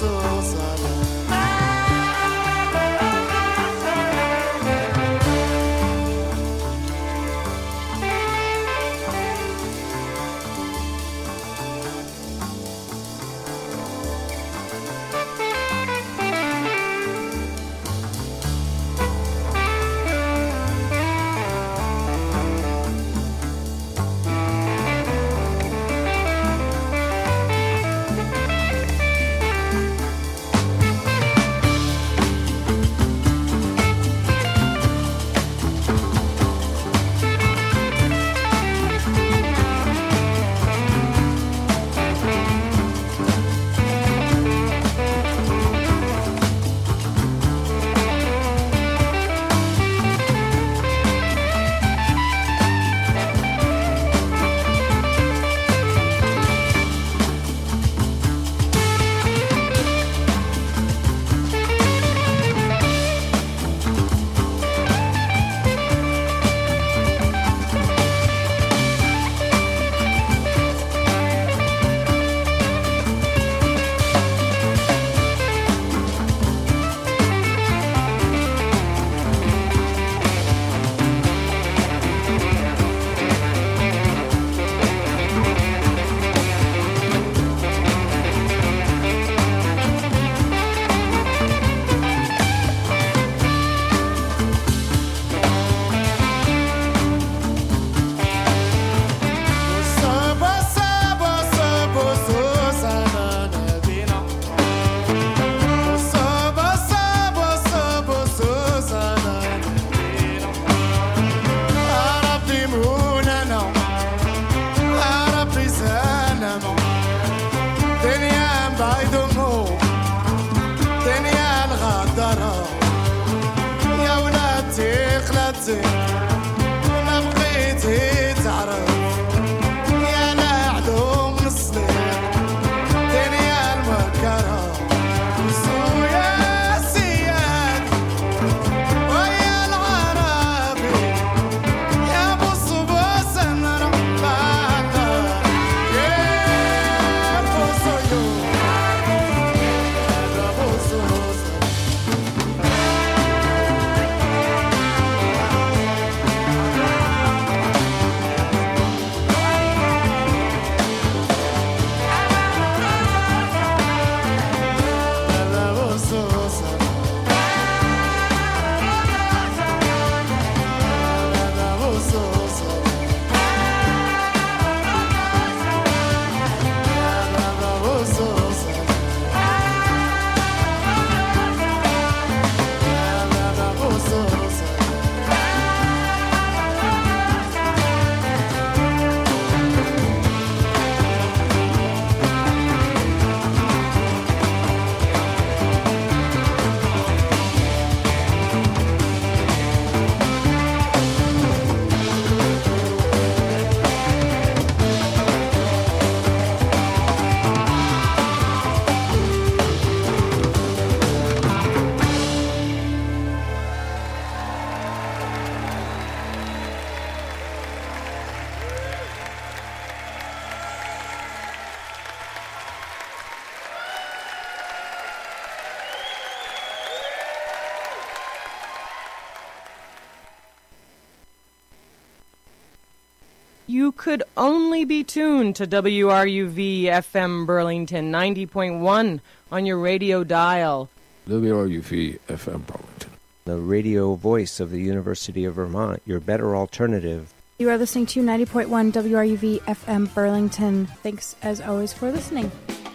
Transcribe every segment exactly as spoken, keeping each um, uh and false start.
You could only be tuned to W R U V F M Burlington ninety point one on your radio dial. W R U V F M Burlington, the radio voice of the University of Vermont, your better alternative. You are listening to ninety point one W R U V F M Burlington. Thanks, as always, for listening.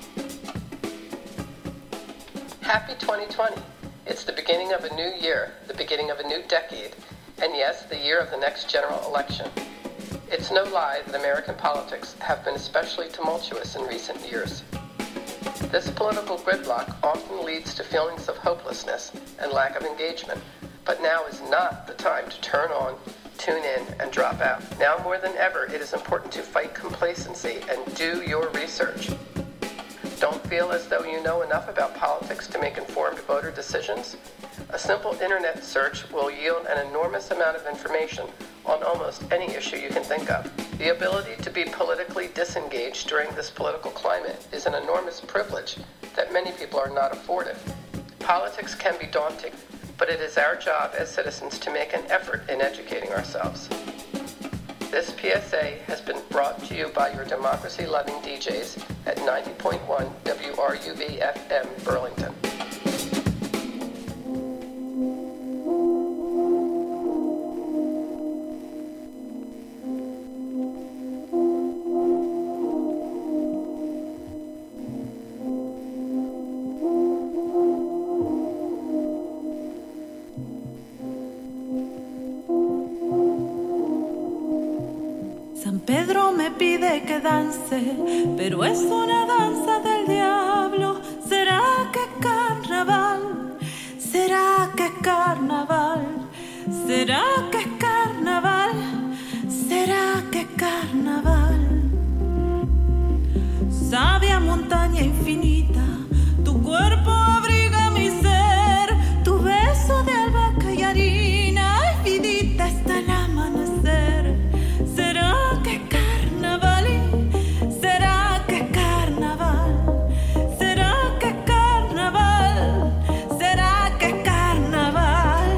Happy twenty twenty. It's the beginning of a new year, the beginning of a new decade, and yes, the year of the next general election. It's no lie that American politics have been especially tumultuous in recent years. This political gridlock often leads to feelings of hopelessness and lack of engagement, but now is not the time to turn on, tune in, and drop out. Now more than ever, it is important to fight complacency and do your research. Don't feel as though you know enough about politics to make informed voter decisions? A simple internet search will yield an enormous amount of information on almost any issue you can think of. The ability to be politically disengaged during this political climate is an enormous privilege that many people are not afforded. Politics can be daunting, but it is our job as citizens to make an effort in educating ourselves. This P S A has been brought to you by your democracy-loving D Js at ninety point one W R U V F M Burlington. Que dance, pero es una danza del diablo. ¿Será que carnaval? ¿Será que carnaval? ¿Será que carnaval? ¿Será que carnaval? Sabia montaña infinita, tu cuerpo abriga mi ser, tu beso de albahaca y harina, ay vidita hasta el amanecer. ¿Será que carnaval? ¿Será que carnaval? ¿Será que carnaval? ¿Será que carnaval?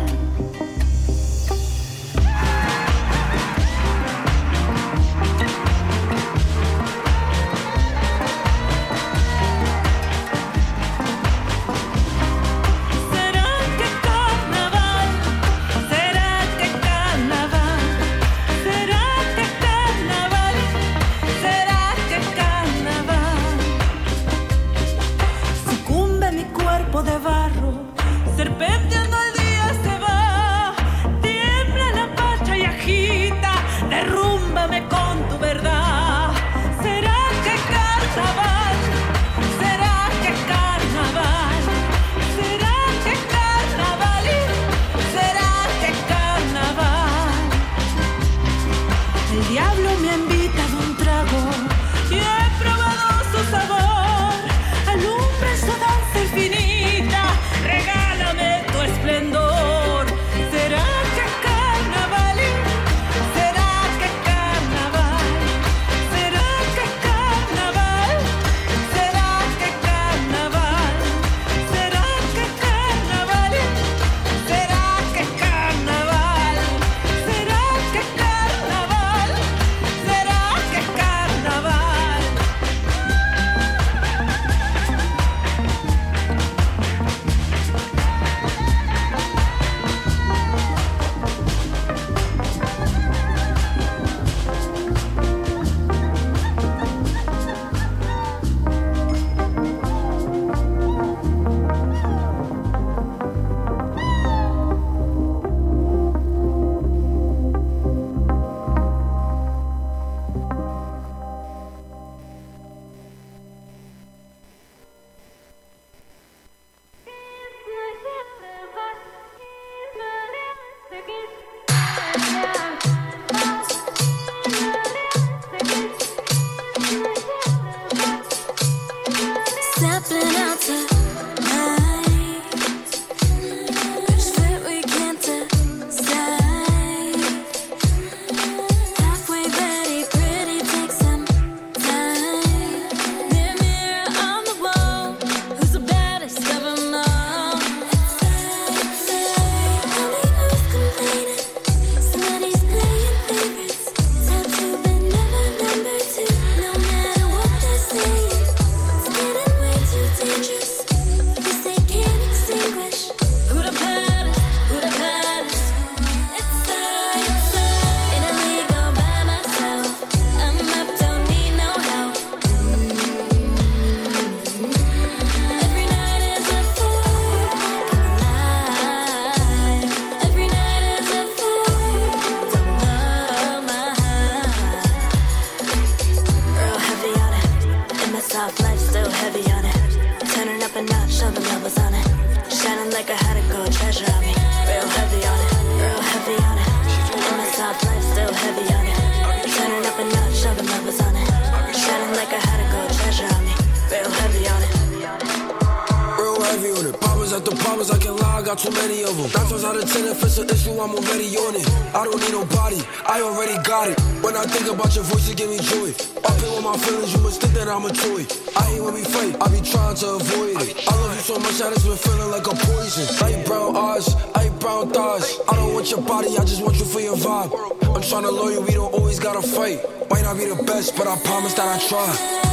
heavy on it. Real heavy on it. Real heavy on it. Papa's problems after problems, I can't lie, I got too many of them. Nine times out of ten, if it's an issue, I'm already on it. I don't need nobody, I already got it. When I think about your voice, it give me joy. Up here with my feelings, you must think that I'm a toy. I hate when we fight, I be trying to avoid it. I love you so much, I just been feeling like a poison. Light brown eyes, light brown thighs. I don't want your body, I just want you for your vibe. I'm trying to love you, we don't always gotta fight. Might not be the best, but I promise that I try.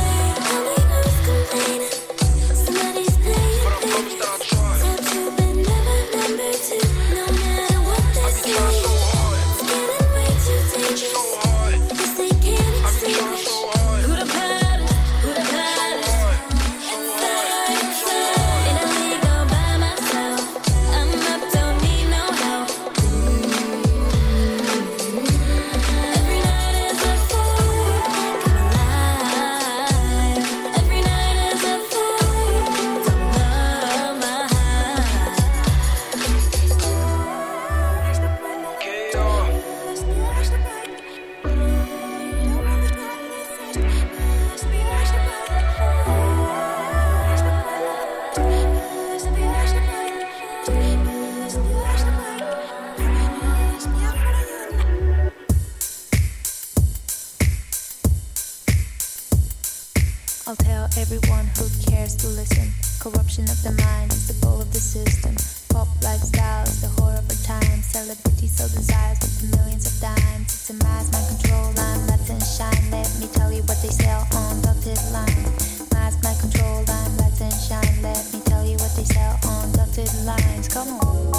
I'll tell everyone who cares to listen. Corruption of the mind is the goal of the system. Pop lifestyle is the horror of our time. Celebrities sell desires with millions of dimes. It's a mass mind control line, let them shine. Let me tell you what they sell on dotted line. Mass mind control line, let them shine. Let me tell you what they sell on dotted lines. Come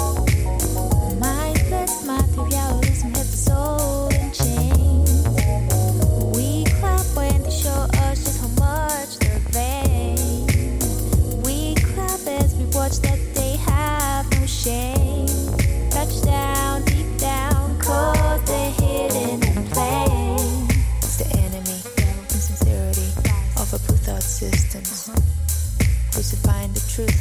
on. Mindless materialism hit the soul in chains. We clap when they show us just how much they're vain. We clap as we watch that they have no shame. Touchdown, deep down, cause they're hidden in plain. It's the enemy, insincerity of our blue thought systems. Crucifying the truth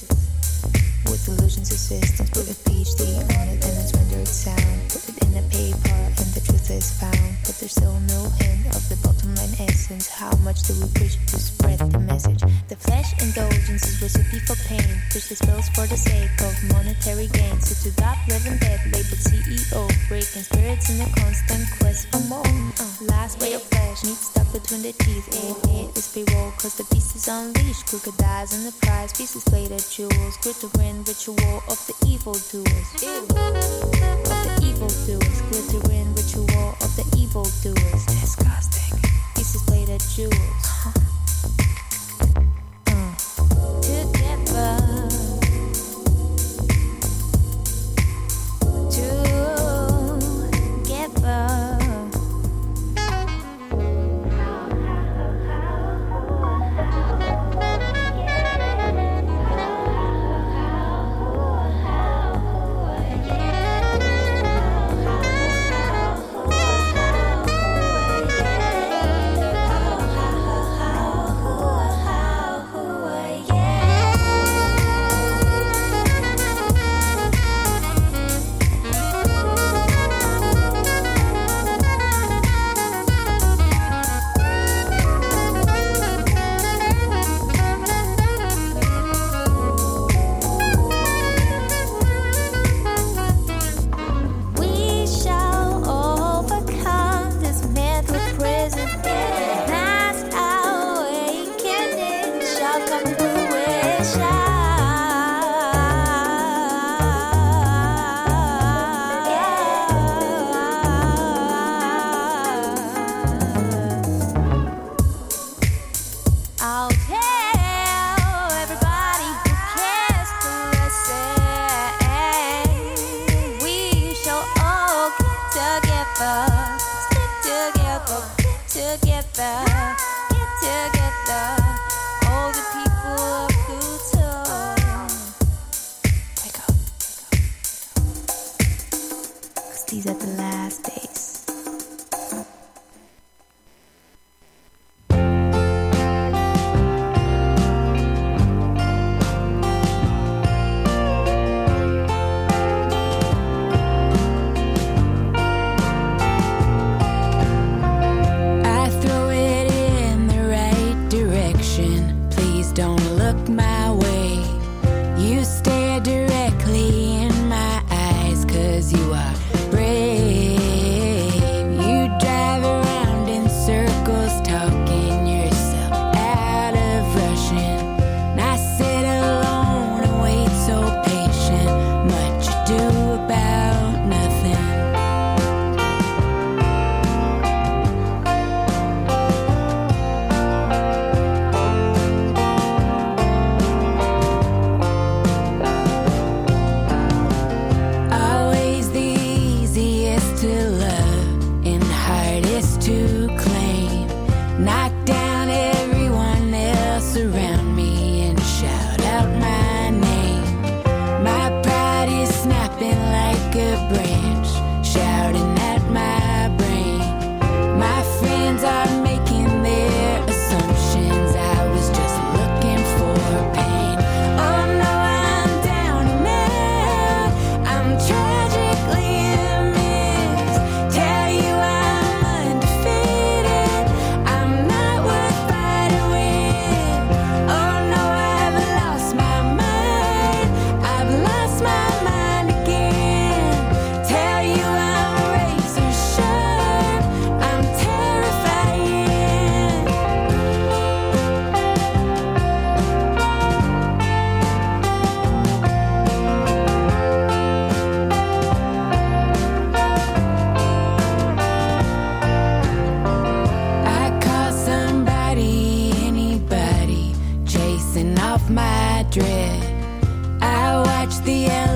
with illusions of systems. Put a PhD on it and then render it sound. Put it in a paper and the truth is found. But there's still no hint of the bottom line essence. How much do we preach to spread the message? The flesh indulgence is recipe for pain. Push the spills for the sake of monetary gain. So to that living dead labeled C E O, breaking spirits in a constant quest for more. uh, Last ray of flesh needs stuck between the teeth. Ain't it is payroll cause the beast is unleashed. Crocodiles in the prize, pieces plated jewels. Glittering ritual of the evil doers. Ew. Of the evil doers. Glittering ritual of the evil doers. Disgusting. Pieces plated jewels. Huh. Uh. Together. Together. These are the last days. I throw it in the right direction. Please don't look my way. You stay dread. I watch the L